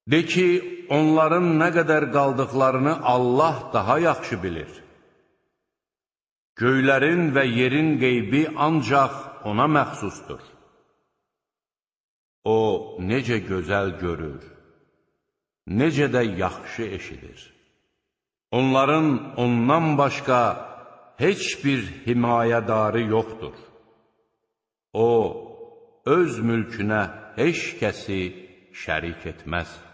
De ki, onların nə qədər qaldıqlarını Allah daha yaxşı bilir. Göylərin və yerin qeybi ancaq ona məxsusdur. O, necə gözəl görür, necə də yaxşı eşidir. Onların ondan başqa heç bir himayədarı yoxdur. O, öz mülkünə heç kəsi şərik etməz.